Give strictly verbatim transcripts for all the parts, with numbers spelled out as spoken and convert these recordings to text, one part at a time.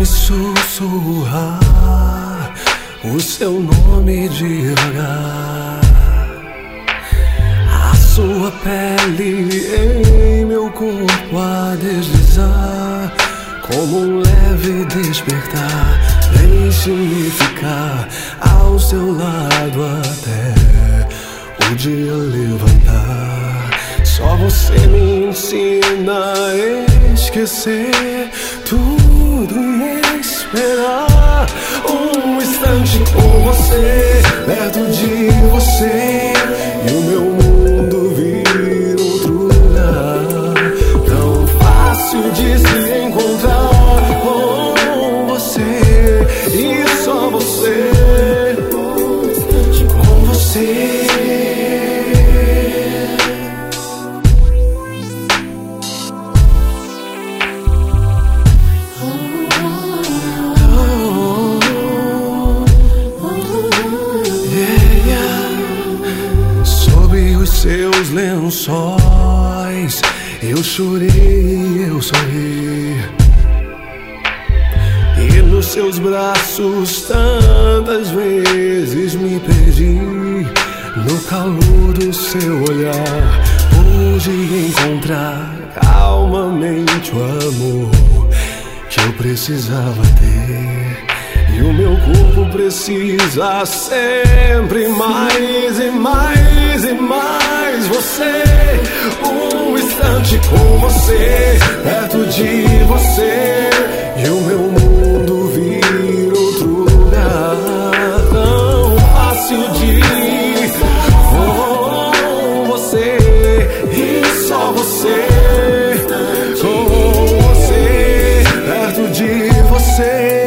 sussurrar o seu nome devagar. A sua pele em meu corpo a deslizar, como um leve despertar. Deixe-me ficar ao seu lado até o dia levantar. Só você me ensina a esquecer tudo e esperar um instante com você, perto de você, e o meu mundo vir outro lugar. Tão fácil de se encontrar com você, e só você, um instante com você. Seus lençóis eu chorei, eu sorri, e nos seus braços tantas vezes me perdi. No calor do seu olhar pude encontrar calmamente o amor que eu precisava ter. E o meu corpo precisa sempre mais e mais e mais você. Um instante com você, perto de você, e o meu mundo vir outro lugar. Tão fácil de ir com você, e só você, com você, perto de você.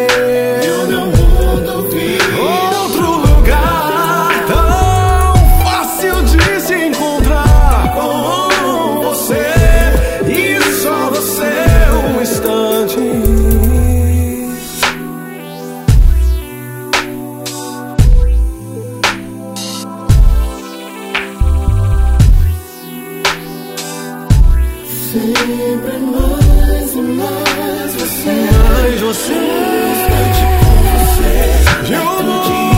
Sempre mais e mais você, mais você, um instante com você, perto de